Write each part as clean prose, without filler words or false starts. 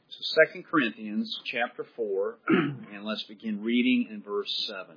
So 2 Corinthians chapter 4, and let's begin reading in verse 7.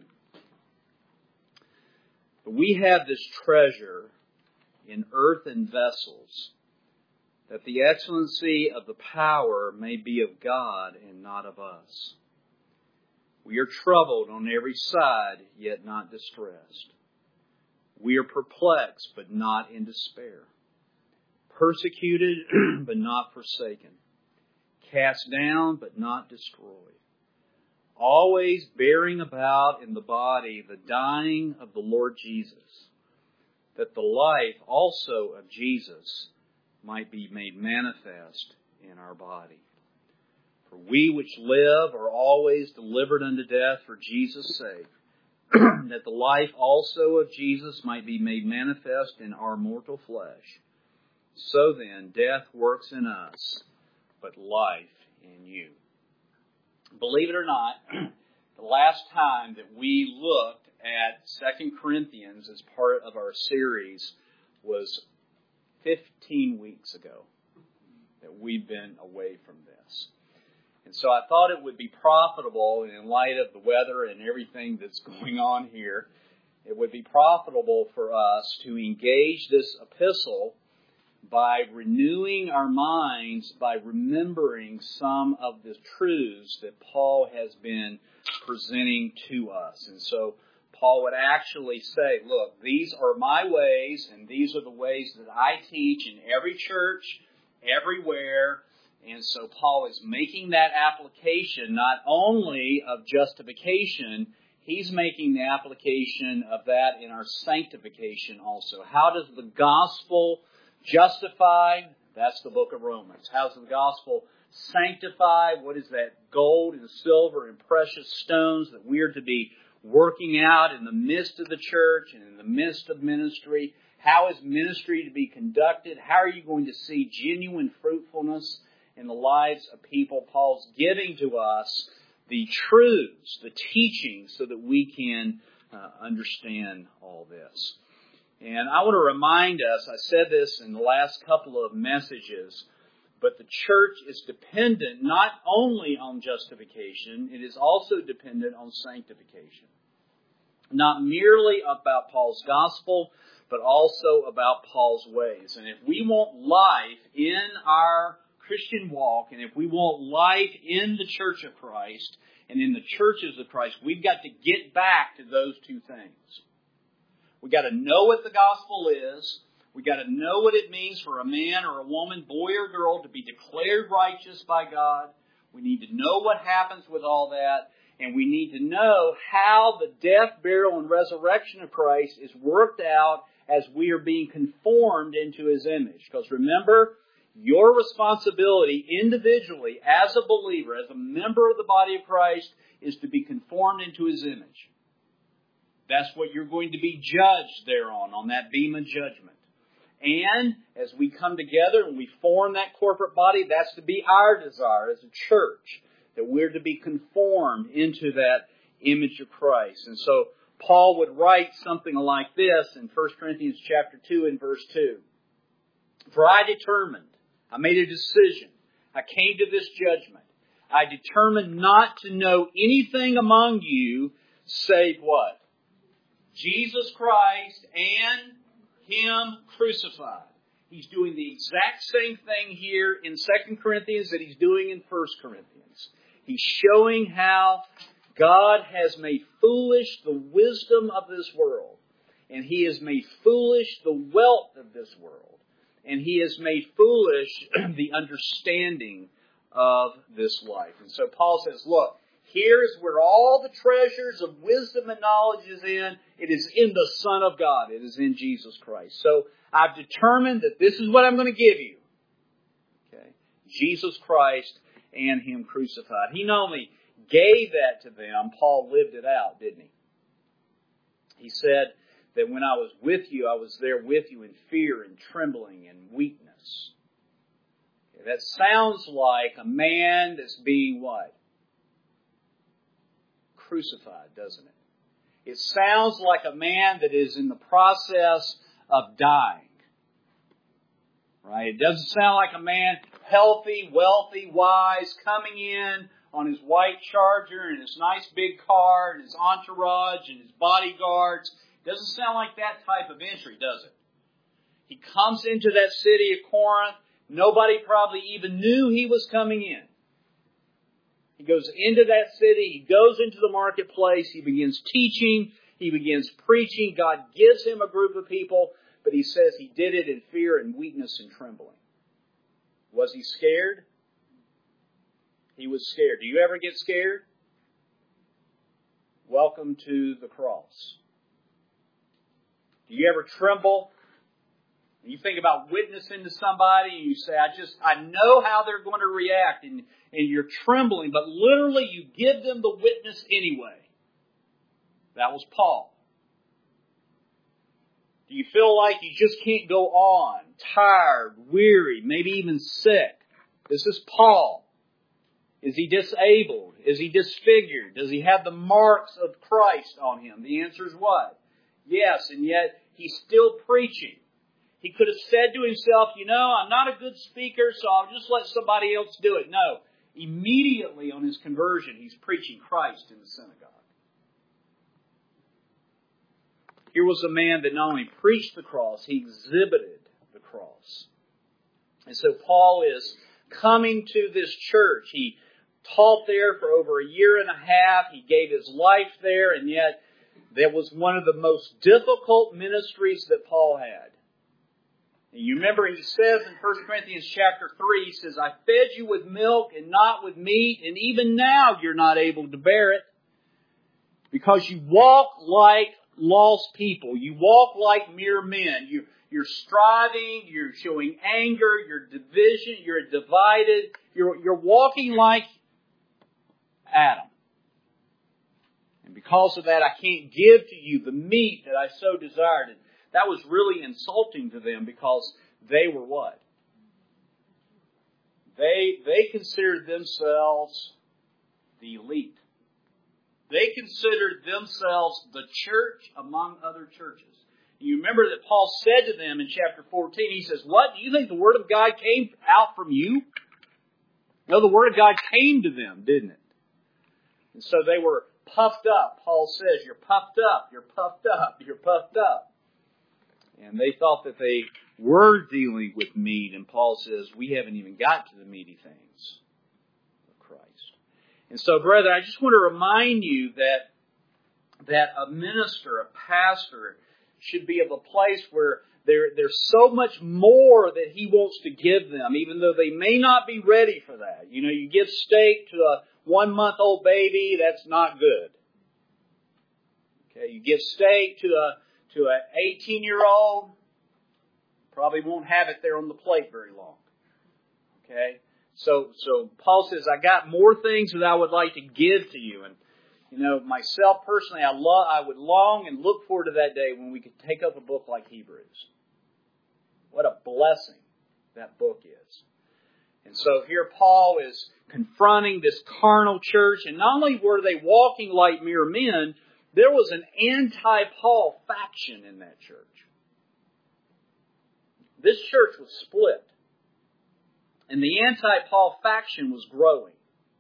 But we have this treasure in earthen vessels, that the excellency of the power may be of God and not of us. We are troubled on every side, yet not distressed. We are perplexed, but not in despair. Persecuted, but not forsaken. Cast down, but not destroyed. Always bearing about in the body the dying of the Lord Jesus, that the life also of Jesus might be made manifest in our body. For we which live are always delivered unto death for Jesus' sake, that the life also of Jesus might be made manifest in our mortal flesh. So then, death works in us, but life in you. Believe it or not, the last time that we looked at 2 Corinthians as part of our series was 15 weeks ago that we've been away from this. And so I thought it would be profitable, in light of the weather and everything that's going on here, it would be profitable for us to engage this epistle by renewing our minds, by remembering some of the truths that Paul has been presenting to us. And so Paul would actually say, look, these are my ways, and these are the ways that I teach in every church, everywhere. And so Paul is making that application not only of justification, he's making the application of that in our sanctification also. How does the gospel justify? That's the book of Romans. How does the gospel sanctify? What is that gold and silver and precious stones that we are to be working out in the midst of the church and in the midst of ministry? How is ministry to be conducted? How are you going to see genuine fruitfulness in the lives of people? Paul's giving to us the truths, the teachings, so that we can understand all this. And I want to remind us, I said this in the last couple of messages, but the church is dependent not only on justification, it is also dependent on sanctification. Not merely about Paul's gospel, but also about Paul's ways. And if we want life in our Christian walk, and if we want life in the church of Christ and in the churches of Christ, we've got to get back to those two things. We've got to know what the gospel is. We've got to know what it means for a man or a woman, boy or girl, to be declared righteous by God. We need to know what happens with all that. And we need to know how the death, burial, and resurrection of Christ is worked out as we are being conformed into His image. Because remember, your responsibility individually as a believer, as a member of the body of Christ, is to be conformed into His image. That's what you're going to be judged thereon, on that beam of judgment. And as we come together and we form that corporate body, that's to be our desire as a church, that we're to be conformed into that image of Christ. And so Paul would write something like this in 1 Corinthians chapter 2 and verse 2. For I determined, I made a decision, I came to this judgment. I determined not to know anything among you save what? Jesus Christ and Him crucified. He's doing the exact same thing here in 2 Corinthians that he's doing in 1 Corinthians. He's showing how God has made foolish the wisdom of this world. And He has made foolish the wealth of this world. And He has made foolish the understanding of this life. And so Paul says, look, here's where all the treasures of wisdom and knowledge is in. It is in the Son of God. It is in Jesus Christ. So I've determined that this is what I'm going to give you. Okay, Jesus Christ and Him crucified. He not only gave that to them, Paul lived it out, didn't he? He said that when I was with you, I was there with you in fear and trembling and weakness. Okay, that sounds like a man that's being what? Crucified, doesn't it? It sounds like a man that is in the process of dying. Right? It doesn't sound like a man healthy, wealthy, wise, coming in on his white Charger and his nice big car and his entourage and his bodyguards. Doesn't sound like that type of entry, does it? He comes into that city of Corinth. Nobody probably even knew he was coming in. He goes into that city. He goes into the marketplace. He begins teaching. He begins preaching. God gives him a group of people, but he says he did it in fear and weakness and trembling. Was he scared? He was scared. Do you ever get scared? Welcome to the cross. Do you ever tremble? You think about witnessing to somebody and you say, I know how they're going to react, and you're trembling, but literally you give them the witness anyway. That was Paul. Do you feel like you just can't go on? Tired, weary, maybe even sick. This is Paul. Is he disabled? Is he disfigured? Does he have the marks of Christ on him? The answer is what? Yes, and yet he's still preaching. He could have said to himself, I'm not a good speaker, so I'll just let somebody else do it. No. Immediately on his conversion, he's preaching Christ in the synagogue. Here was a man that not only preached the cross, he exhibited the cross. And so Paul is coming to this church. He taught there for over a year and a half. He gave his life there, and yet that was one of the most difficult ministries that Paul had. And you remember he says in 1 Corinthians chapter 3, he says, I fed you with milk and not with meat, and even now you're not able to bear it. Because you walk like lost people. You walk like mere men. You're striving, you're showing anger, you're division, you're divided. You're walking like Adam. And because of that, I can't give to you the meat that I so desired. And that was really insulting to them because they were what? They considered themselves the elite. They considered themselves the church among other churches. And you remember that Paul said to them in chapter 14, he says, what? Do you think the Word of God came out from you? No, the Word of God came to them, didn't it? And so they were puffed up. Paul says, you're puffed up, you're puffed up, you're puffed up. And they thought that they were dealing with meat. And Paul says, we haven't even got to the meaty things of Christ. And so, brethren, I just want to remind you that a minister, a pastor, should be of a place where there's so much more that he wants to give them, even though they may not be ready for that. You give steak to a 1-month-old baby, that's not good. Okay, you give steak to an 18-year-old, probably won't have it there on the plate very long. Okay? So Paul says, I got more things that I would like to give to you. And, myself personally, I would long and look forward to that day when we could take up a book like Hebrews. What a blessing that book is. And so here Paul is confronting this carnal church. And not only were they walking like mere men, there was an anti-Paul faction in that church. This church was split. And the anti-Paul faction was growing.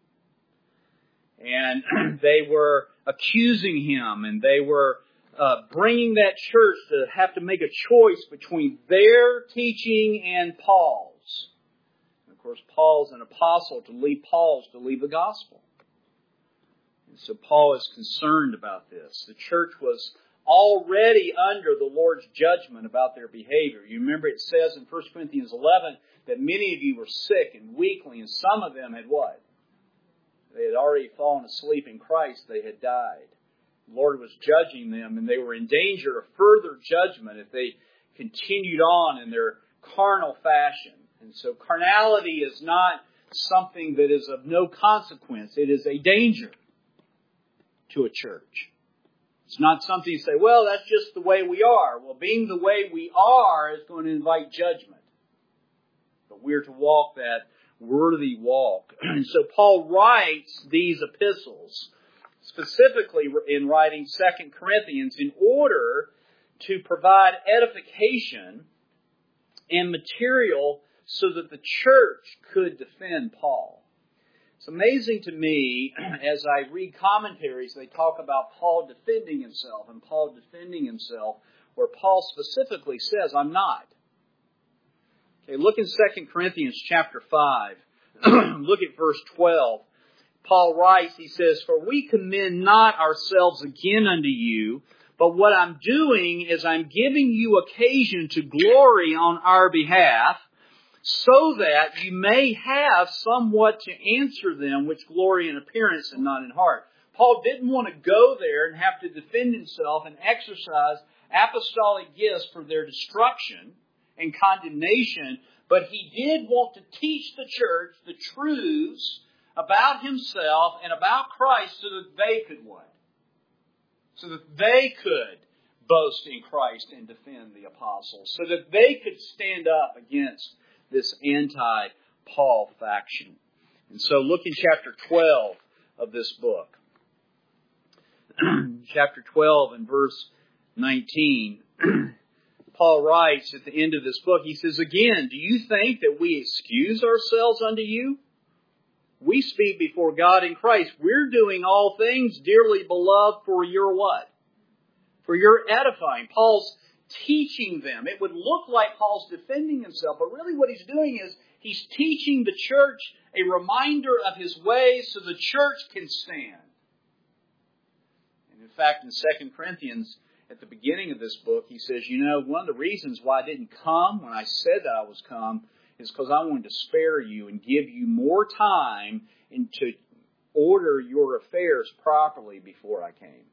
And they were accusing him, and they were bringing that church to have to make a choice between their teaching and Paul's. And of course, Paul's an apostle. To leave Paul's to leave the gospel. And so Paul is concerned about this. The church was already under the Lord's judgment about their behavior. You remember it says in 1 Corinthians 11 that many of you were sick and weakly, and some of them had what? They had already fallen asleep in Christ. They had died. The Lord was judging them, and they were in danger of further judgment if they continued on in their carnal fashion. And so carnality is not something that is of no consequence. It is a danger to a church. It's not something you say, well, that's just the way we are. Well, being the way we are is going to invite judgment. But we're to walk that worthy walk. And so Paul writes these epistles, specifically in writing 2 Corinthians, in order to provide edification and material so that the church could defend Paul. It's amazing to me, as I read commentaries, they talk about Paul defending himself, where Paul specifically says, I'm not. Okay, look in 2 Corinthians chapter 5. Look at verse 12. Paul writes, he says, For we commend not ourselves again unto you, but what I'm doing is I'm giving you occasion to glory on our behalf, so that you may have somewhat to answer them which glory in appearance and not in heart. Paul didn't want to go there and have to defend himself and exercise apostolic gifts for their destruction and condemnation, but he did want to teach the church the truths about himself and about Christ so that they could what? So that they could boast in Christ and defend the apostles. So that they could stand up against this anti-Paul faction. And so look in chapter 12 of this book. Chapter 12 and verse 19. Paul writes at the end of this book, he says, Again, do you think that we excuse ourselves unto you? We speak before God in Christ. We're doing all things, dearly beloved, for your what? For your edifying. Paul's teaching them. It would look like Paul's defending himself, but really what he's doing is he's teaching the church a reminder of his ways so the church can stand. And in fact, in 2 Corinthians, at the beginning of this book, he says, one of the reasons why I didn't come when I said that I was come is because I wanted to spare you and give you more time and to order your affairs properly before I came.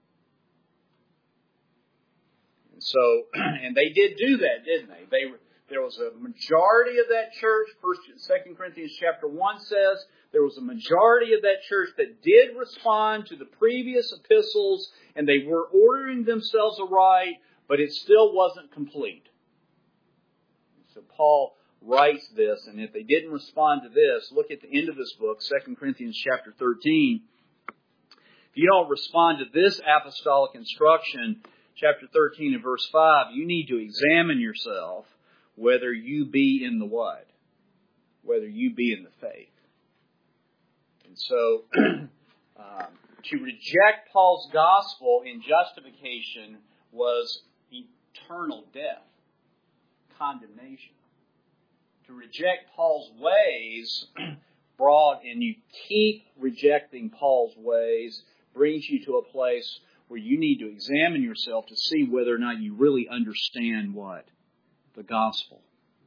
And so, and they did do that, didn't they? There was a majority of that church. 2 Corinthians chapter 1 says there was a majority of that church that did respond to the previous epistles, and they were ordering themselves aright, but it still wasn't complete. So Paul writes this, and if they didn't respond to this, look at the end of this book, 2 Corinthians chapter 13. If you don't respond to this apostolic instruction, chapter 13 and verse 5, you need to examine yourself whether you be in the what? Whether you be in the faith. And so, to reject Paul's gospel in justification was eternal death, condemnation. To reject Paul's ways and you keep rejecting Paul's ways, brings you to a place where you need to examine yourself to see whether or not you really understand what? The gospel.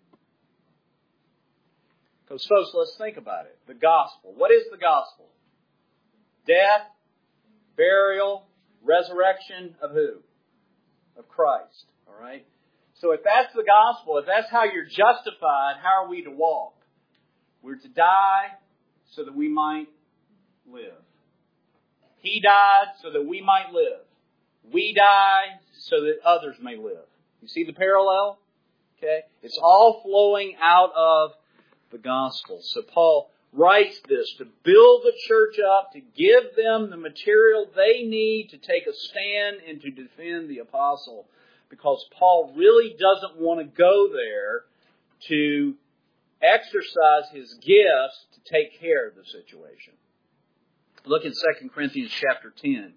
Because folks, let's think about it. The gospel. What is the gospel? Death, burial, resurrection of who? Of Christ. All right? So if that's the gospel, if that's how you're justified, how are we to walk? We're to die so that we might live. He died so that we might live. We die so that others may live. You see the parallel? Okay? It's all flowing out of the gospel. So Paul writes this to build the church up, to give them the material they need to take a stand and to defend the apostle. Because Paul really doesn't want to go there to exercise his gifts to take care of the situation. Look in 2 Corinthians chapter 10.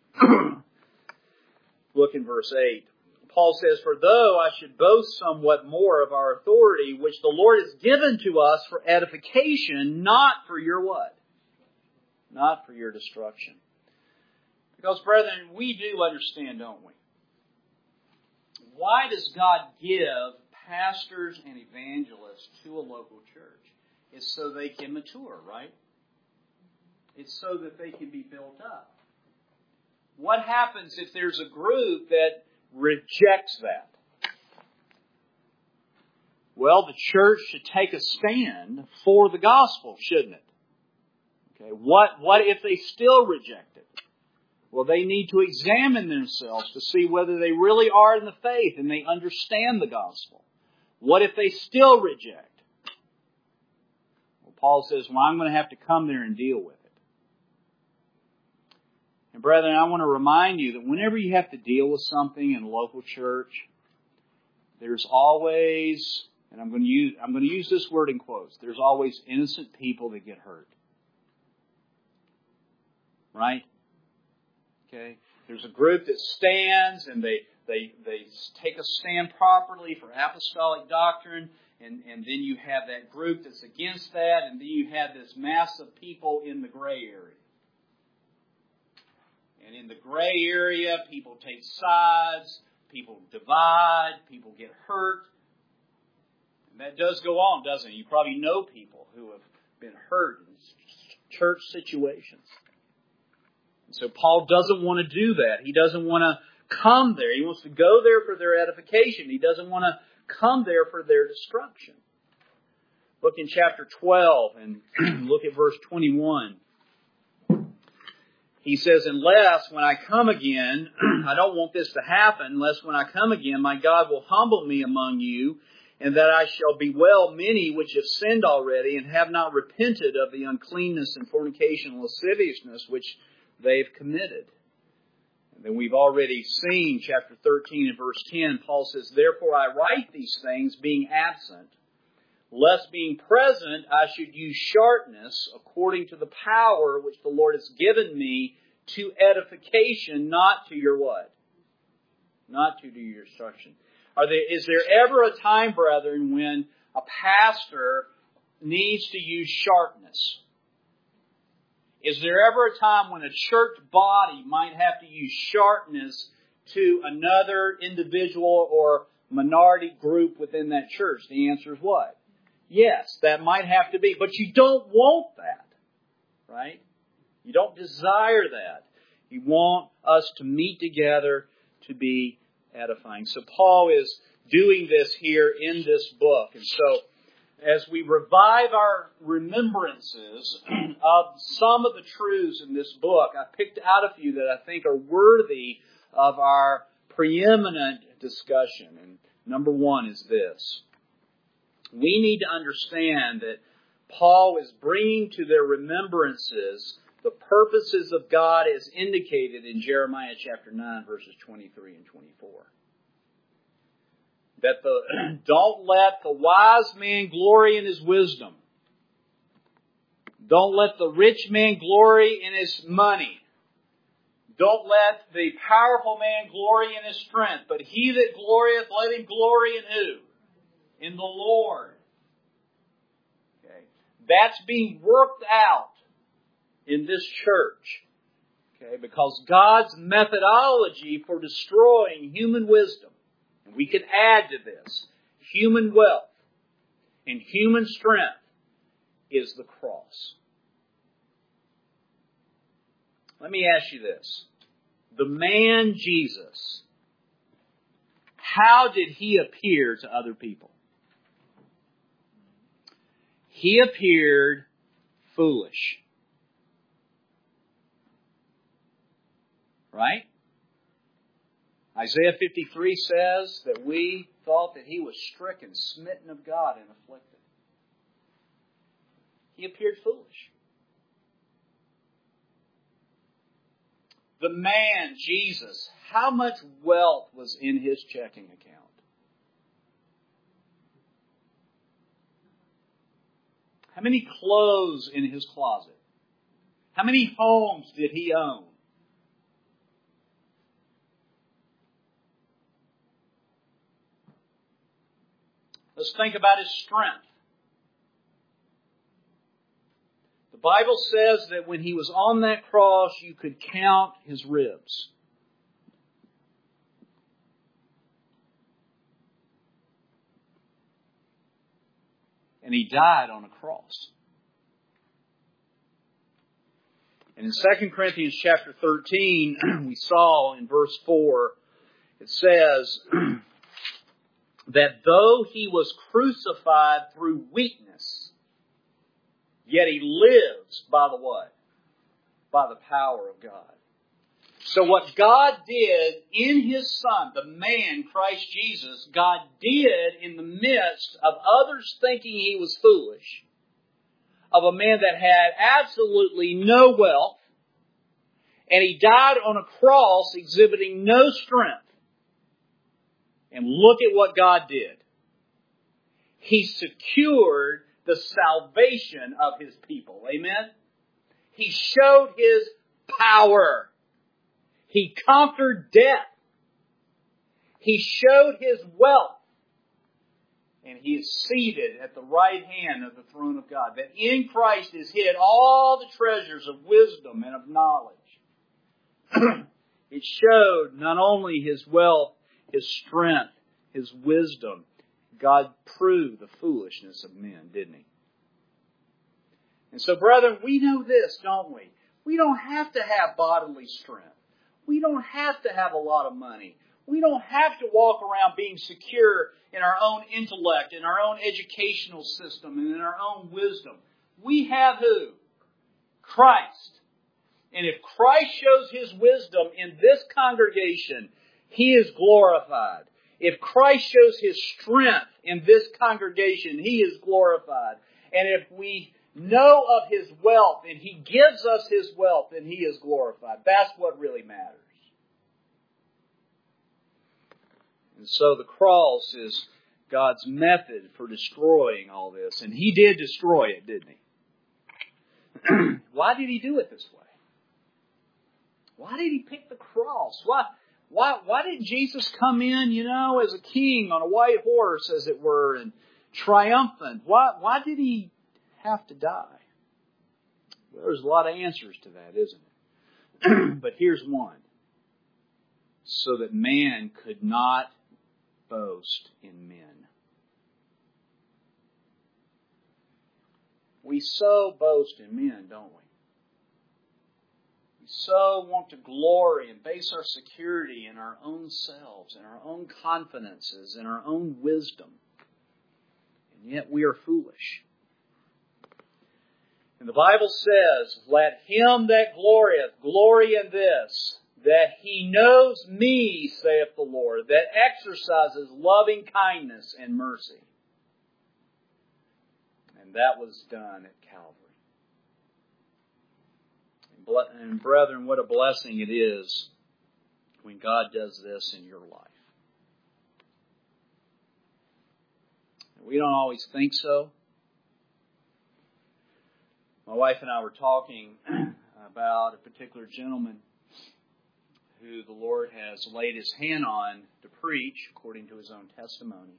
Look in verse 8. Paul says, For though I should boast somewhat more of our authority, which the Lord has given to us for edification, not for your what? Not for your destruction. Because, brethren, we do understand, don't we? Why does God give pastors and evangelists to a local church? It's so they can mature, right? It's so that they can be built up. What happens if there's a group that rejects that? Well, the church should take a stand for the gospel, shouldn't it? Okay, what if they still reject it? Well, they need to examine themselves to see whether they really are in the faith and they understand the gospel. What if they still reject? Well, Paul says, well, I'm going to have to come there and deal with it. And brethren, I want to remind you that whenever you have to deal with something in a local church, there's always and I'm going to use this word in quotes, there's always innocent people that get hurt. Right? Okay? There's a group that stands and they take a stand properly for apostolic doctrine, and then you have that group that's against that, and then you have this mass of people in the gray area. And in the gray area, people take sides, people divide, people get hurt. And that does go on, doesn't it? You probably know people who have been hurt in church situations. And so Paul doesn't want to do that. He doesn't want to come there. He wants to go there for their edification. He doesn't want to come there for their destruction. Look in chapter 12 and look at verse 21. He says, unless when I come again, I don't want this to happen, unless when I come again, my God will humble me among you, and that I shall bewail many which have sinned already, and have not repented of the uncleanness and fornication and lasciviousness which they've committed. And then we've already seen chapter 13 and verse 10, Paul says, therefore I write these things, being absent, lest being present I should use sharpness according to the power which the Lord has given me to edification, not to your what? Not to your destruction. Is there ever a time, brethren, when a pastor needs to use sharpness? Is there ever a time when a church body might have to use sharpness to another individual or minority group within that church? The answer is what? Yes, that might have to be. But you don't want that, right? You don't desire that. You want us to meet together to be edifying. So Paul is doing this here in this book. And so as we revive our remembrances of some of the truths in this book, I picked out a few that I think are worthy of our preeminent discussion. And number one is this. We need to understand that Paul is bringing to their remembrances the purposes of God as indicated in Jeremiah chapter 9, verses 23 and 24. Don't let the wise man glory in his wisdom. Don't let the rich man glory in his money. Don't let the powerful man glory in his strength. But he that glorieth, let him glory in who? In the Lord. Okay. That's being worked out in this church. Okay, because God's methodology for destroying human wisdom, and we can add to this, human wealth and human strength, is the cross. Let me ask you this. The man Jesus, how did he appear to other people? He appeared foolish. Right? Isaiah 53 says that we thought that he was stricken, smitten of God, and afflicted. He appeared foolish. The man, Jesus, how much wealth was in his checking account? How many clothes in his closet? How many homes did he own? Let's think about his strength. The Bible says that when he was on that cross, you could count his ribs. And he died on a cross. And in 2 Corinthians chapter 13, we saw in verse 4, it says that though he was crucified through weakness, yet he lives by the what? By the power of God. So what God did in His Son, the man, Christ Jesus, God did in the midst of others thinking he was foolish, of a man that had absolutely no wealth, and he died on a cross exhibiting no strength. And look at what God did. He secured the salvation of His people. Amen? He showed His power. He conquered death. He showed His wealth. And He is seated at the right hand of the throne of God. That in Christ is hid all the treasures of wisdom and of knowledge. It showed not only His wealth, His strength, His wisdom. God proved the foolishness of men, didn't He? And so, brethren, we know this, don't we? We don't have to have bodily strength. We don't have to have a lot of money. We don't have to walk around being secure in our own intellect, in our own educational system, and in our own wisdom. We have who? Christ. And if Christ shows His wisdom in this congregation, He is glorified. If Christ shows His strength in this congregation, He is glorified. And if we know of His wealth and He gives us His wealth, then He is glorified. That's what really matters. And so the cross is God's method for destroying all this. And He did destroy it, didn't He? Why did He do it this way? Why did He pick the cross? Why did Jesus come in, as a king on a white horse, as it were, and triumphant? Why did He have to die? Well, there's a lot of answers to that, isn't it? But here's one. So that man could not boast in men. We so boast in men, don't we? We so want to glory and base our security in our own selves, in our own confidences, in our own wisdom. And yet we are foolish. And the Bible says, let him that glorieth glory in this, that he knows me, saith the Lord, that exercises loving kindness and mercy. And that was done at Calvary. And brethren, what a blessing it is when God does this in your life. We don't always think so. My wife and I were talking about a particular gentleman who the Lord has laid His hand on to preach, according to his own testimony.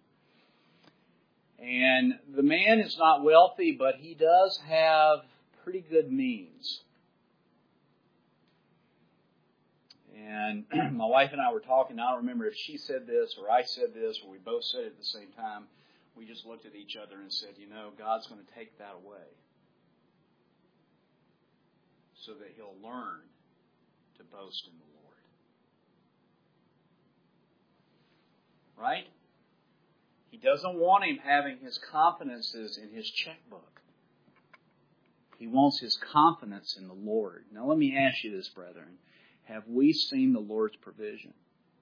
And the man is not wealthy, but he does have pretty good means. And my wife and I were talking, I don't remember if she said this or I said this or we both said it at the same time. We just looked at each other and said, God's going to take that away so that he'll learn to boast in the Lord. Right? He doesn't want him having his confidences in his checkbook. He wants his confidence in the Lord. Now let me ask you this, brethren. Have we seen the Lord's provision?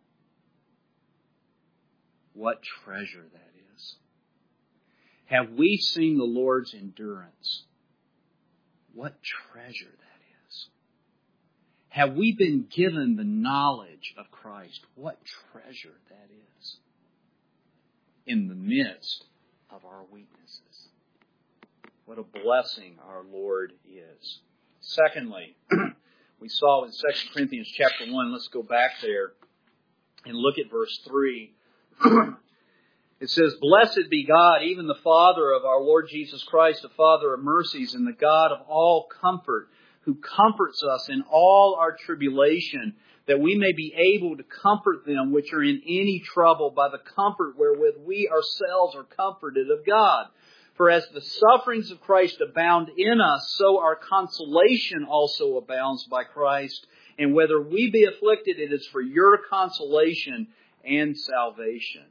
What treasure that is. Have we seen the Lord's endurance? What treasure that is. Have we been given the knowledge of Christ? What treasure that is. In the midst of our weaknesses. What a blessing our Lord is. Secondly, we saw in 2 Corinthians chapter 1, let's go back there and look at verse 3. It says, Blessed be God, even the Father of our Lord Jesus Christ, the Father of mercies, and the God of all comfort, who comforts us in all our tribulation, that we may be able to comfort them which are in any trouble by the comfort wherewith we ourselves are comforted of God. For as the sufferings of Christ abound in us, so our consolation also abounds by Christ. And whether we be afflicted, it is for your consolation and salvation.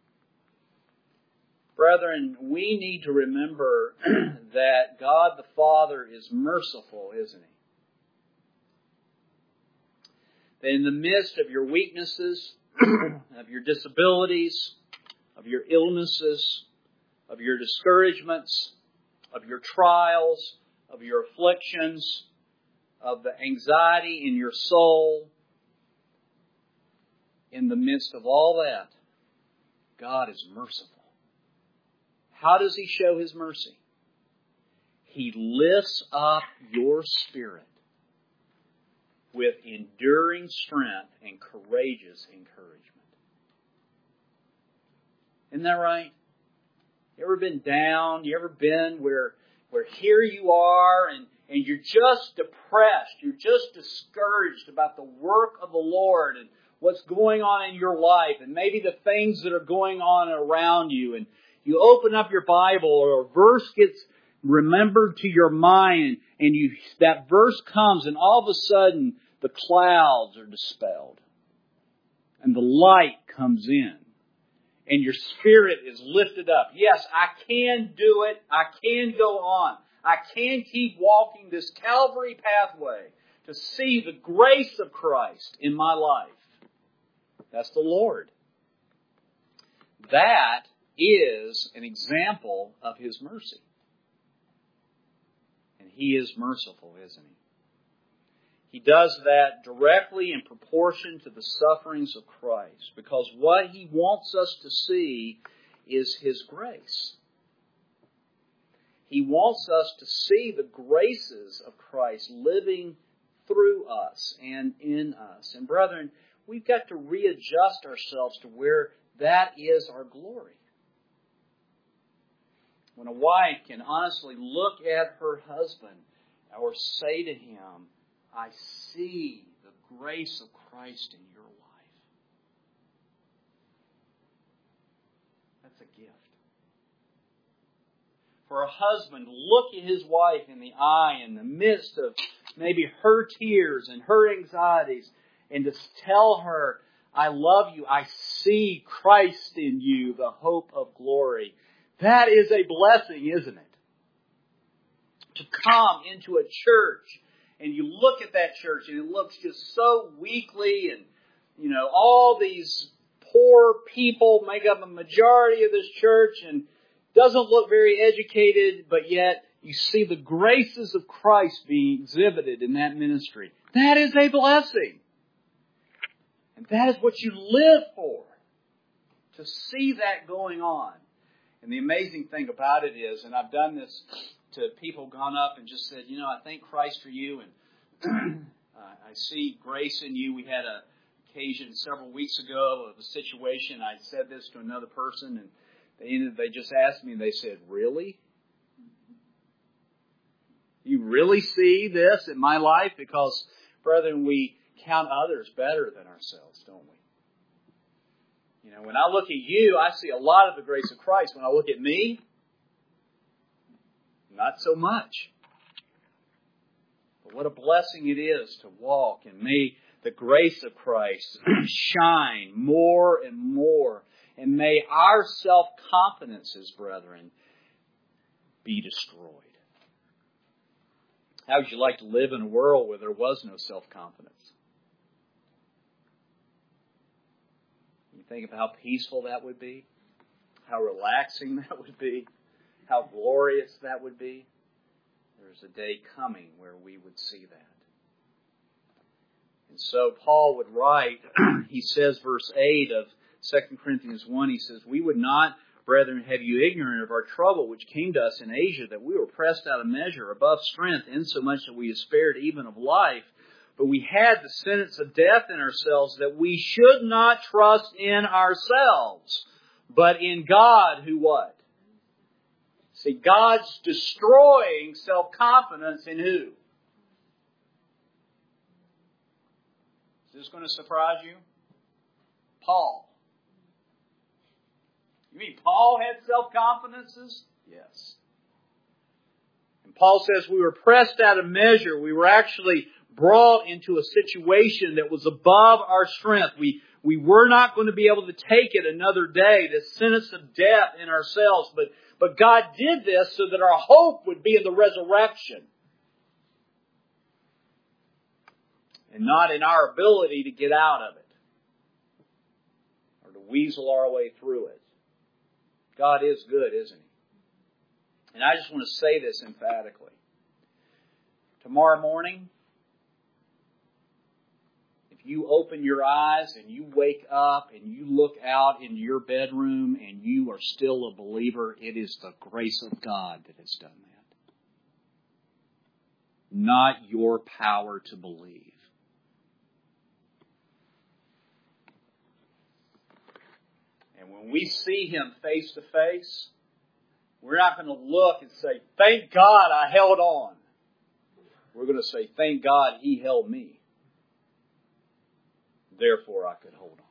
Brethren, we need to remember that God the Father is merciful, isn't He? That in the midst of your weaknesses, of your disabilities, of your illnesses, of your discouragements, of your trials, of your afflictions, of the anxiety in your soul, in the midst of all that, God is merciful. How does He show His mercy? He lifts up your spirit with enduring strength and courageous encouragement. Isn't that right? You ever been down? You ever been where here you are and you're just depressed, you're just discouraged about the work of the Lord and what's going on in your life and maybe the things that are going on around you, and you open up your Bible or a verse gets remembered to your mind and that verse comes and all of a sudden the clouds are dispelled and the light comes in and your spirit is lifted up. Yes, I can do it. I can go on. I can keep walking this Calvary pathway to see the grace of Christ in my life. That's the Lord. That is an example of His mercy. And He is merciful, isn't He? He does that directly in proportion to the sufferings of Christ, because what He wants us to see is His grace. He wants us to see the graces of Christ living through us and in us. And brethren, we've got to readjust ourselves to where that is our glory. When a wife can honestly look at her husband or say to him, I see the grace of Christ in your life. That's a gift. For a husband to look at his wife in the eye in the midst of maybe her tears and her anxieties and to tell her, I love you, I see Christ in you, the hope of glory. That is a blessing, isn't it? To come into a church and you look at that church and it looks just so weakly and, all these poor people make up a majority of this church and doesn't look very educated, but yet you see the graces of Christ being exhibited in that ministry. That is a blessing. And that is what you live for, to see that going on. And the amazing thing about it is, and I've done this to people gone up and just said, I thank Christ for you and I see grace in you. We had an occasion several weeks ago of a situation. I said this to another person and they just asked me and they said, really? You really see this in my life? Because, brethren, we count others better than ourselves, don't we? When I look at you, I see a lot of the grace of Christ. When I look at me, not so much. But what a blessing it is to walk, and may the grace of Christ shine more and more. And may our self-confidences, brethren, be destroyed. How would you like to live in a world where there was no self-confidence? You think of how peaceful that would be, how relaxing that would be, how glorious that would be. There's a day coming where we would see that. And so Paul would write, he says, verse 8 of 2 Corinthians 1, he says, we would not, brethren, have you ignorant of our trouble which came to us in Asia, that we were pressed out of measure, above strength, insomuch that we despaired even of life. But we had the sentence of death in ourselves, that we should not trust in ourselves, but in God who what? See, God's destroying self-confidence in who? Is this going to surprise you? Paul. You mean Paul had self-confidences? Yes. And Paul says we were pressed out of measure. We were actually brought into a situation that was above our strength. We were not going to be able to take it another day, the sentence of death in ourselves. But God did this so that our hope would be in the resurrection. And not in our ability to get out of it. Or to weasel our way through it. God is good, isn't He? And I just want to say this emphatically. Tomorrow morning, if you open your eyes and you wake up and you look out into your bedroom and you are still a believer, it is the grace of God that has done that. Not your power to believe. And when we see Him face to face, we're not going to look and say, thank God I held on. We're going to say, thank God He held me. Therefore I could hold on.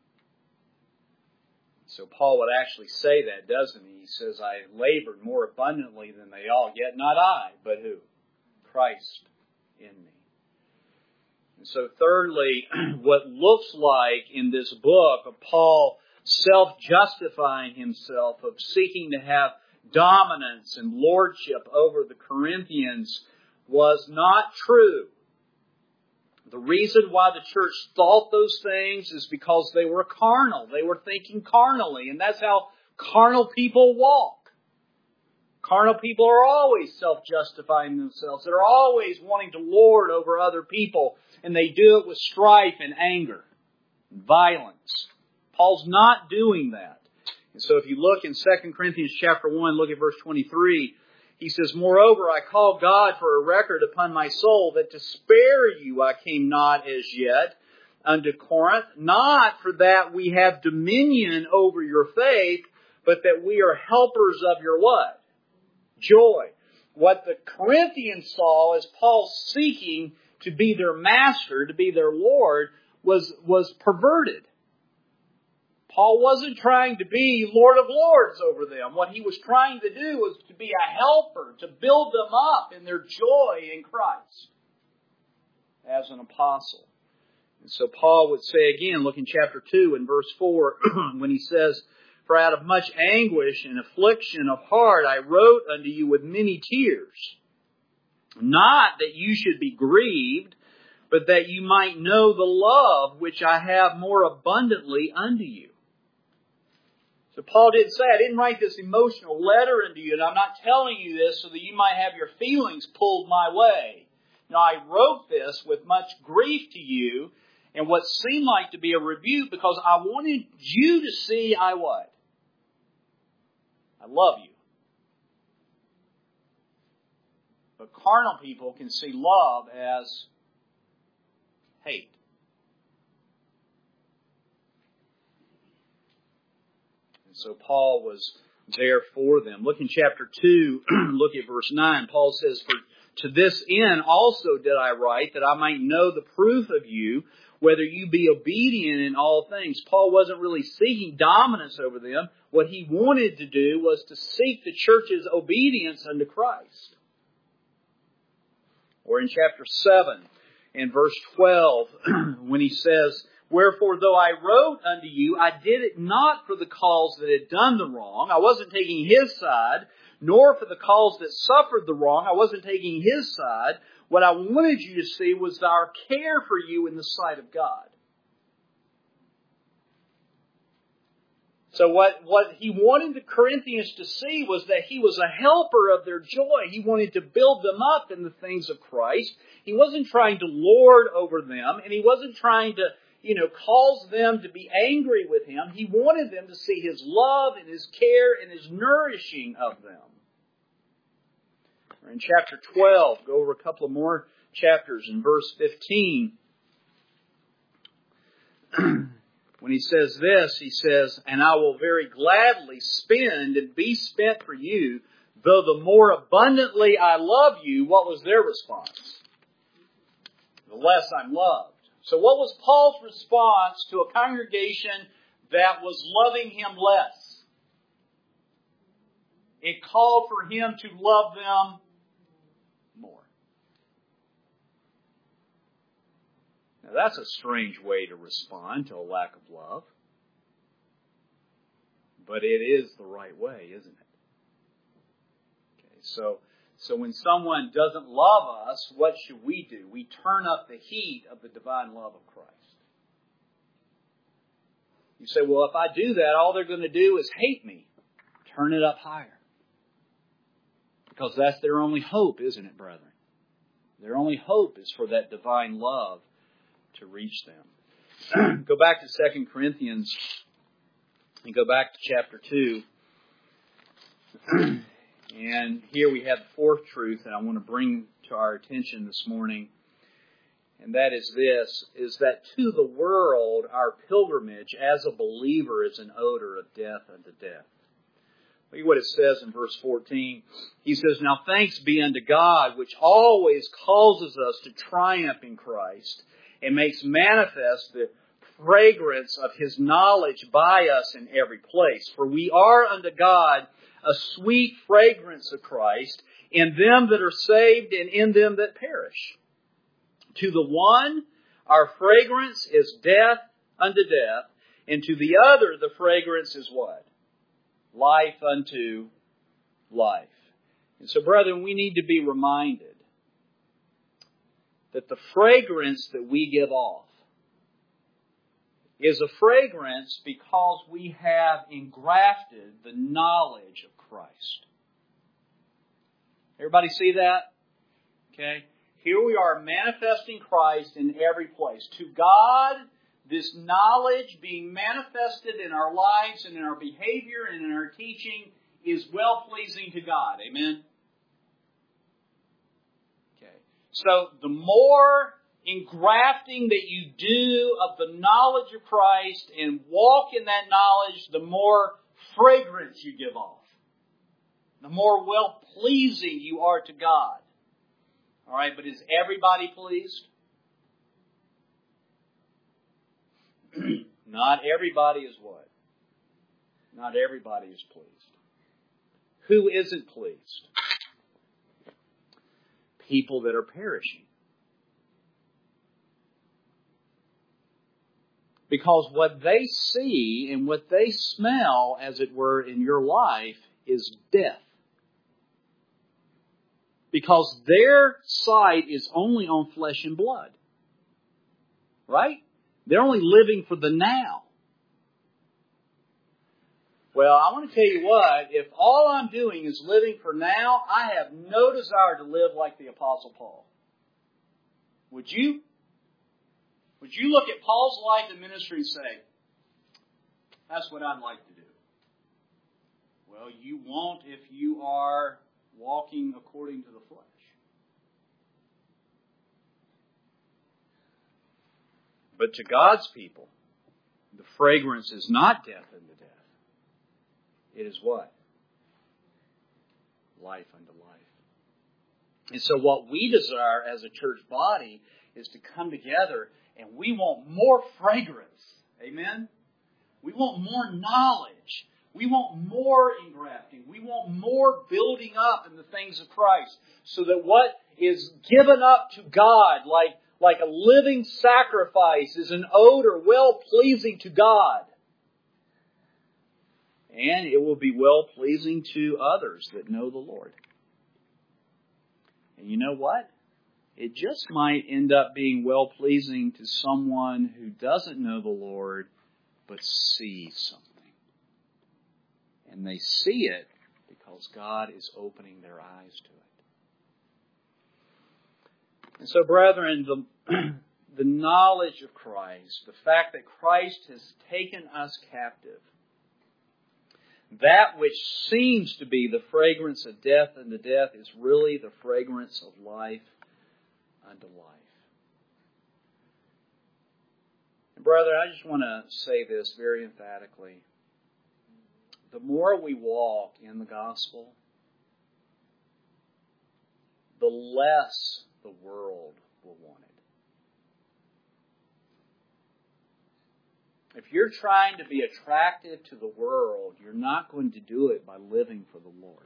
So Paul would actually say that, doesn't he? He says, I labored more abundantly than they all, yet not I, but who? Christ in me. And so thirdly, what looks like in this book of Paul self-justifying himself, of seeking to have dominance and lordship over the Corinthians, was not true. The reason why the church thought those things is because they were carnal. They were thinking carnally, and that's how carnal people walk. Carnal people are always self-justifying themselves. They're always wanting to lord over other people, and they do it with strife and anger and violence. Paul's not doing that. And so if you look in 2 Corinthians chapter 1, look at verse 23, he says, Moreover, I call God for a record upon my soul, that to spare you I came not as yet unto Corinth, not for that we have dominion over your faith, but that we are helpers of your what? Joy. What the Corinthians saw as Paul seeking to be their master, to be their Lord, was perverted. Paul wasn't trying to be Lord of Lords over them. What he was trying to do was to be a helper, to build them up in their joy in Christ as an apostle. And so Paul would say again, look in chapter 2 and verse 4, when he says, For out of much anguish and affliction of heart I wrote unto you with many tears, not that you should be grieved, but that you might know the love which I have more abundantly unto you. So Paul did say, I didn't write this emotional letter unto you, and I'm not telling you this so that you might have your feelings pulled my way. No, I wrote this with much grief to you, and what seemed like to be a rebuke, because I wanted you to see I what? I love you. But carnal people can see love as hate. So Paul was there for them. Look in chapter 2, look at verse 9. Paul says, For to this end also did I write, that I might know the proof of you, whether you be obedient in all things. Paul wasn't really seeking dominance over them. What he wanted to do was to seek the church's obedience unto Christ. Or in chapter 7, in verse 12, when he says, Wherefore, though I wrote unto you, I did it not for the cause that had done the wrong. I wasn't taking his side, nor for the cause that suffered the wrong. I wasn't taking his side. What I wanted you to see was our care for you in the sight of God. So what he wanted the Corinthians to see was that he was a helper of their joy. He wanted to build them up in the things of Christ. He wasn't trying to lord over them, and he wasn't trying to cause them to be angry with him. He wanted them to see his love and his care and his nourishing of them. Or in chapter 12, go over a couple of more chapters in verse 15. When he says this, he says, And I will very gladly spend and be spent for you, though the more abundantly I love you. What was their response? The less I'm loved. So what was Paul's response to a congregation that was loving him less? It called for him to love them more. Now that's a strange way to respond to a lack of love. But it is the right way, isn't it? Okay, so when someone doesn't love us, what should we do? We turn up the heat of the divine love of Christ. You say, well, if I do that, all they're going to do is hate me. Turn it up higher. Because that's their only hope, isn't it, brethren? Their only hope is for that divine love to reach them. Go back to 2 Corinthians and go back to chapter 2. And here we have the fourth truth that I want to bring to our attention this morning. And that is this, is that to the world, our pilgrimage as a believer is an odor of death unto death. Look at what it says in verse 14. He says, "Now thanks be unto God, which always causes us to triumph in Christ, and makes manifest the fragrance of His knowledge by us in every place. For we are unto God a sweet fragrance of Christ in them that are saved and in them that perish. To the one, our fragrance is death unto death, and to the other, the fragrance is what? Life unto life." And so, brethren, we need to be reminded that the fragrance that we give off is a fragrance because we have engrafted the knowledge of Christ. Everybody see that? Okay. Here we are manifesting Christ in every place. To God, this knowledge being manifested in our lives and in our behavior and in our teaching is well-pleasing to God. Amen? Okay. So the more engrafting that you do of the knowledge of Christ and walk in that knowledge, the more fragrance you give off. The more well-pleasing you are to God. All right, but is everybody pleased? Not everybody is what? Not everybody is pleased. Who isn't pleased? People that are perishing. Because what they see and what they smell, as it were, in your life is death. Because their sight is only on flesh and blood. Right? They're only living for the now. Well, I want to tell you what, if all I'm doing is living for now, I have no desire to live like the Apostle Paul. Would you? Would you look at Paul's life and ministry and say, that's what I'd like to do? Well, you won't if you are walking according to the flesh. But to God's people, the fragrance is not death unto death. It is what? Life unto life. And so what we desire as a church body is to come together and we want more fragrance. Amen? We want more knowledge. We want more engrafting. We want more building up in the things of Christ. So that what is given up to God like a living sacrifice is an odor well-pleasing to God. And it will be well-pleasing to others that know the Lord. And you know what? It just might end up being well-pleasing to someone who doesn't know the Lord, but sees something. And they see it because God is opening their eyes to it. And so, brethren, the knowledge of Christ, the fact that Christ has taken us captive, that which seems to be the fragrance of death unto death is really the fragrance of life unto life. And brethren, I just want to say this very emphatically. The more we walk in the gospel, the less the world will want it. If you're trying to be attractive to the world, you're not going to do it by living for the Lord.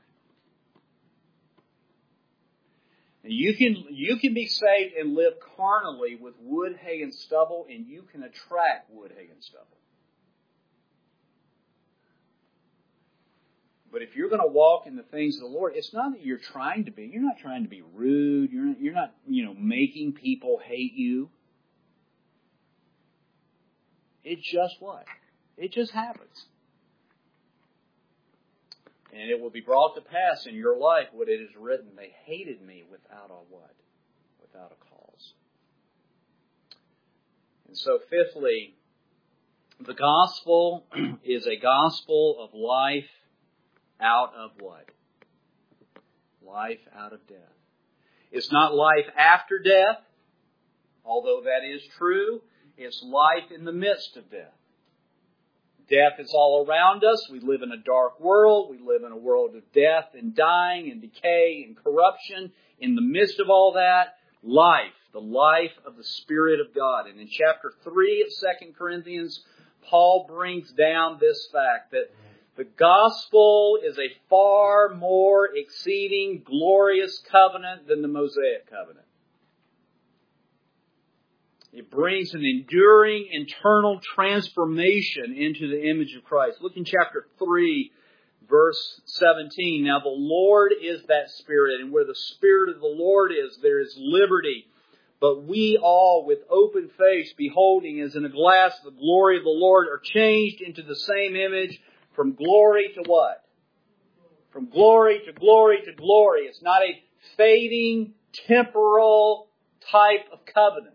And you can be saved and live carnally with wood, hay, and stubble, and you can attract wood, hay, and stubble. But if you're going to walk in the things of the Lord, it's not that you're trying to be. You're not trying to be rude. You're not making people hate you. It's just what? It just happens. And it will be brought to pass in your life what it is written. They hated me without a what? Without a cause. And so fifthly, the gospel is a gospel of life out of what? Life out of death. It's not life after death, although that is true. It's life in the midst of death. Death is all around us. We live in a dark world. We live in a world of death and dying and decay and corruption. In the midst of all that, life, the life of the Spirit of God. And in chapter 3 of 2 Corinthians, Paul brings down this fact that the gospel is a far more exceeding glorious covenant than the Mosaic covenant. It brings an enduring internal transformation into the image of Christ. Look in chapter 3, verse 17. Now the Lord is that Spirit, and where the Spirit of the Lord is, there is liberty. But we all, with open face, beholding as in a glass the glory of the Lord, are changed into the same image from glory to what? From glory to glory to glory. It's not a fading, temporal type of covenant.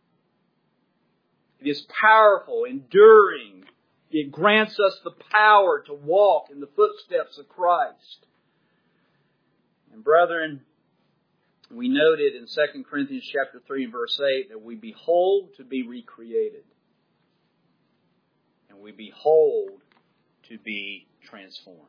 It is powerful, enduring. It grants us the power to walk in the footsteps of Christ. And brethren, we noted in 2 Corinthians chapter 3 and verse 8 that we behold to be recreated. And we behold to be transformed.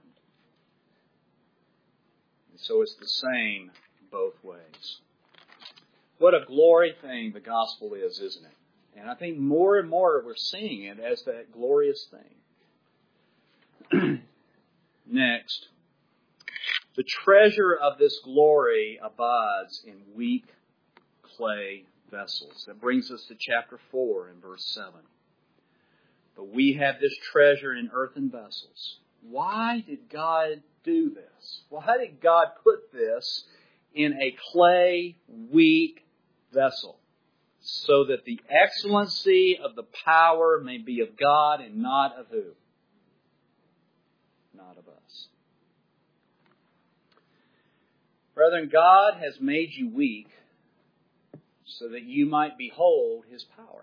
And so it's the same both ways. What a glory thing the gospel is, isn't it? And I think more and more we're seeing it as that glorious thing. Next, the treasure of this glory abides in weak clay vessels. That brings us to chapter 4 and verse 7. But we have this treasure in earthen vessels. Why did God do this? Why did God put this in a clay, weak vessel? So that the excellency of the power may be of God and not of who? Not of us. Brethren, God has made you weak so that you might behold His power.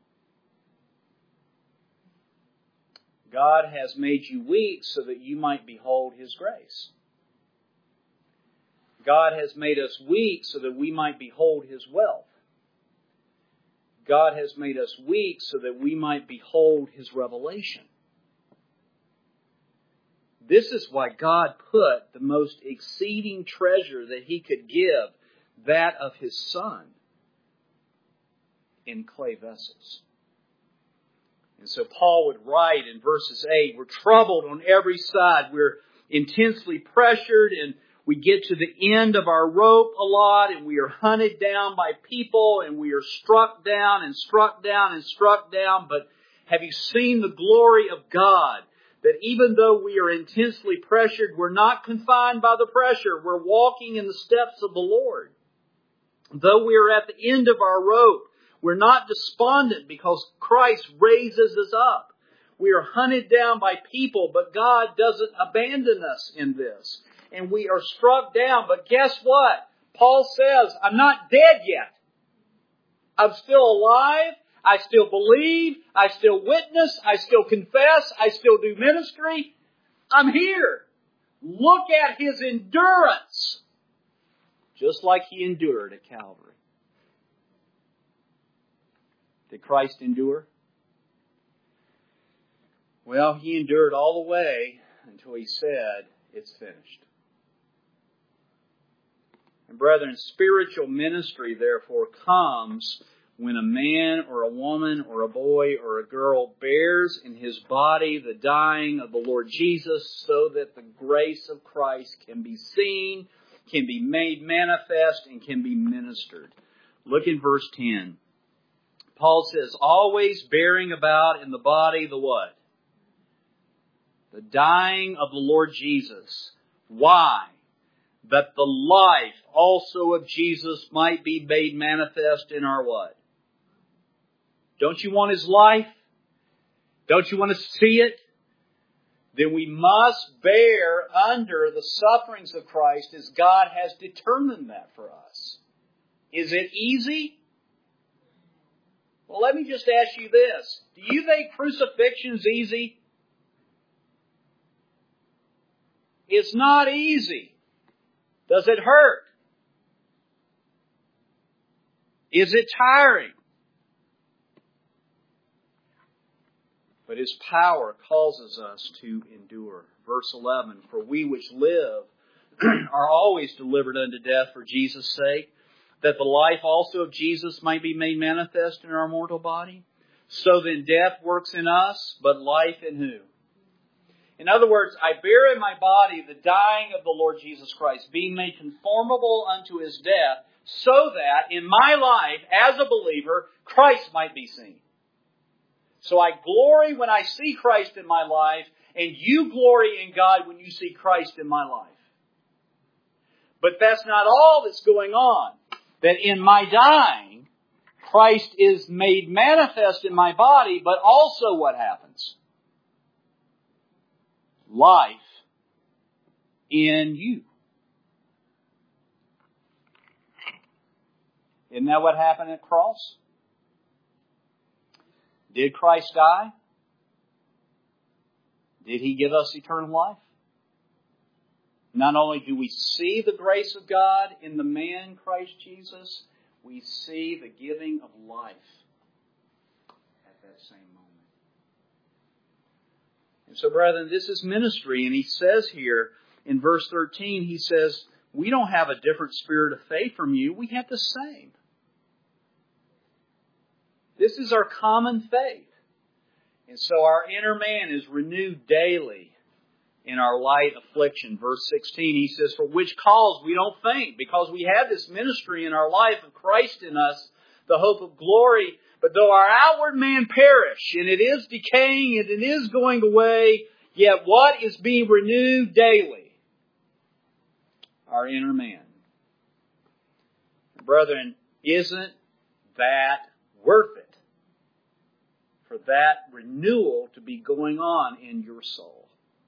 God has made you weak so that you might behold His grace. God has made us weak so that we might behold His wealth. God has made us weak so that we might behold His revelation. This is why God put the most exceeding treasure that He could give, that of His Son, in clay vessels. And so Paul would write in verses 8, we're troubled on every side. We're intensely pressured, and we get to the end of our rope a lot, and we are hunted down by people, and we are struck down and struck down and struck down. But have you seen the glory of God? That even though we are intensely pressured, we're not confined by the pressure. We're walking in the steps of the Lord. Though we are at the end of our rope, we're not despondent because Christ raises us up. We are hunted down by people, but God doesn't abandon us in this. And we are struck down. But guess what? Paul says, I'm not dead yet. I'm still alive. I still believe. I still witness. I still confess. I still do ministry. I'm here. Look at His endurance. Just like He endured at Calvary. Did Christ endure? Well, He endured all the way until He said, it's finished. And brethren, spiritual ministry, therefore, comes when a man or a woman or a boy or a girl bears in his body the dying of the Lord Jesus so that the grace of Christ can be seen, can be made manifest, and can be ministered. Look in verse 10. Paul says, always bearing about in the body the what? The dying of the Lord Jesus. Why? That the life also of Jesus might be made manifest in our what? Don't you want His life? Don't you want to see it? Then we must bear under the sufferings of Christ as God has determined that for us. Is it easy? Well, let me just ask you this. Do you think crucifixion's easy? It's not easy. Does it hurt? Is it tiring? But His power causes us to endure. Verse 11, for we which live are always delivered unto death for Jesus' sake, that the life also of Jesus might be made manifest in our mortal body. So then death works in us, but life in who? In other words, I bear in my body the dying of the Lord Jesus Christ, being made conformable unto His death, so that in my life, as a believer, Christ might be seen. So I glory when I see Christ in my life, and you glory in God when you see Christ in my life. But that's not all that's going on. That in my dying, Christ is made manifest in my body, but also what happens? Life in you. Isn't that what happened at the cross? Did Christ die? Did He give us eternal life? Not only do we see the grace of God in the man Christ Jesus, we see the giving of life at that same moment. And so, brethren, this is ministry. And He says here in verse 13, He says, we don't have a different spirit of faith from you. We have the same. This is our common faith. And so our inner man is renewed daily in our light affliction. Verse 16, he says, for which cause we don't faint, because we have this ministry in our life of Christ in us, the hope of glory. But though our outward man perish, and it is decaying, and it is going away, yet what is being renewed daily? Our inner man. Brethren, isn't that worth it? For that renewal to be going on in your soul.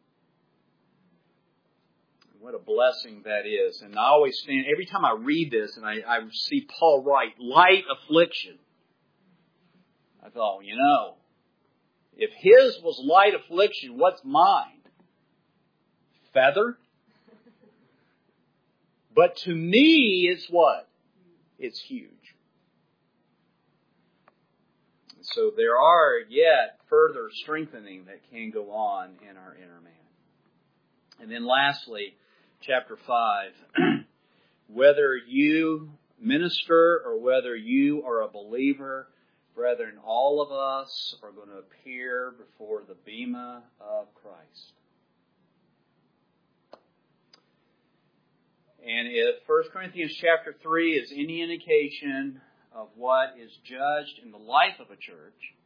What a blessing that is. And I always stand, every time I read this and I see Paul write, light affliction, I thought, if his was light affliction, what's mine? Feather? But to me, it's what? It's huge. So there are yet further strengthening that can go on in our inner man. And then lastly, chapter 5, whether you minister or whether you are a believer, brethren, all of us are going to appear before the bema of Christ. And if 1 Corinthians chapter 3 is any indication of what is judged in the life of a church,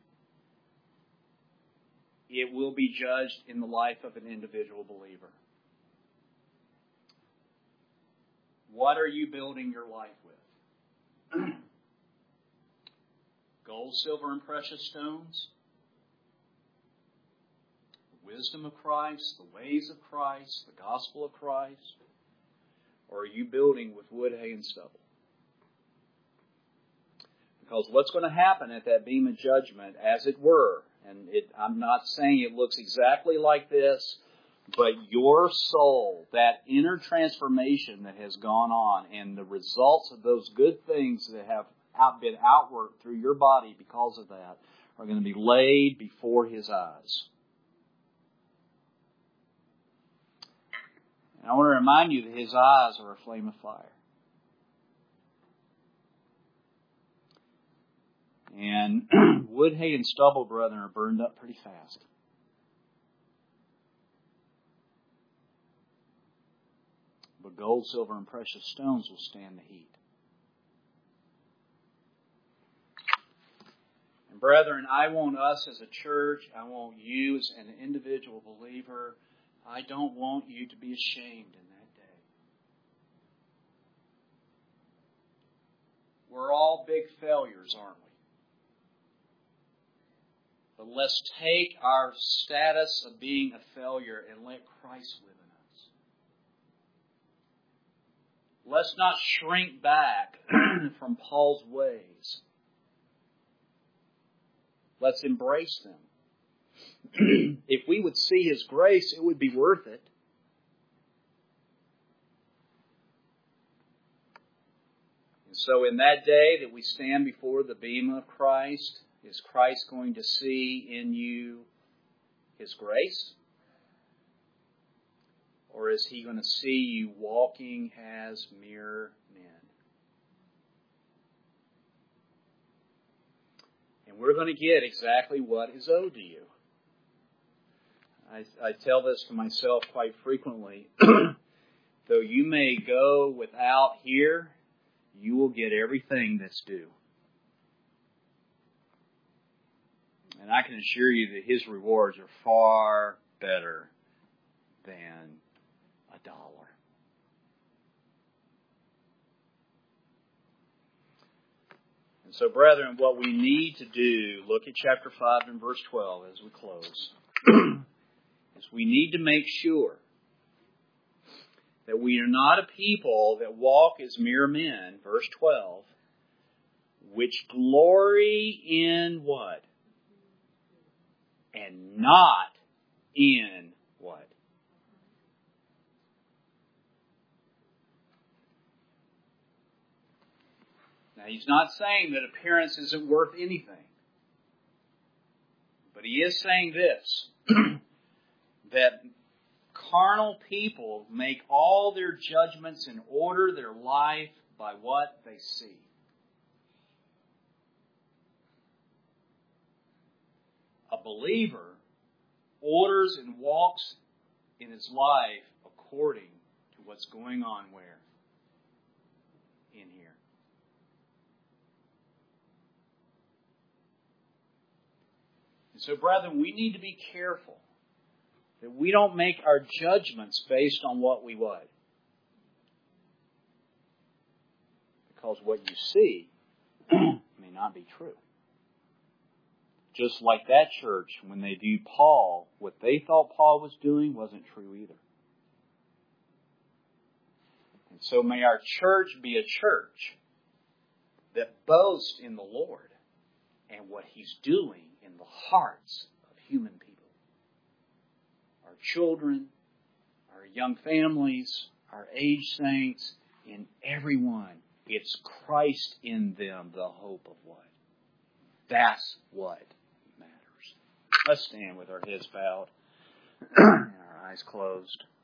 it will be judged in the life of an individual believer. What are you building your life with? Gold, silver, and precious stones? The wisdom of Christ, the ways of Christ, the gospel of Christ? Or are you building with wood, hay, and stubble? Because what's going to happen at that beam of judgment, as it were, and I'm not saying it looks exactly like this, but your soul, that inner transformation that has gone on, and the results of those good things that have been outworked through your body because of that, are going to be laid before His eyes. And I want to remind you that His eyes are a flame of fire. And wood, hay, and stubble, brethren, are burned up pretty fast. But gold, silver, and precious stones will stand the heat. And brethren, I want us as a church, I want you as an individual believer, I don't want you to be ashamed in that day. We're all big failures, aren't we? But let's take our status of being a failure and let Christ live in us. Let's not shrink back from Paul's ways. Let's embrace them. If we would see His grace, it would be worth it. And so in that day that we stand before the bema of Christ, is Christ going to see in you His grace? Or is He going to see you walking as mere men? And we're going to get exactly what is owed to you. I tell this to myself quite frequently. Though you may go without here, you will get everything that's due. And I can assure you that His rewards are far better than $1. And so, brethren, what we need to do, look at chapter 5 and verse 12 as we close, is we need to make sure that we are not a people that walk as mere men, verse 12, which glory in what? And not in what? Now, he's not saying that appearance isn't worth anything. But he is saying this, that carnal people make all their judgments and order their life by what they see. A believer orders and walks in his life according to what's going on where? In here. And so, brethren, we need to be careful that we don't make our judgments based on what we would. Because what you see may not be true. Just like that church, when they viewed Paul, what they thought Paul was doing wasn't true either. And so may our church be a church that boasts in the Lord and what He's doing in the hearts of human people. Our children, our young families, our aged saints, in everyone. It's Christ in them, the hope of what? That's what matters. Let's stand with our heads bowed and our eyes closed.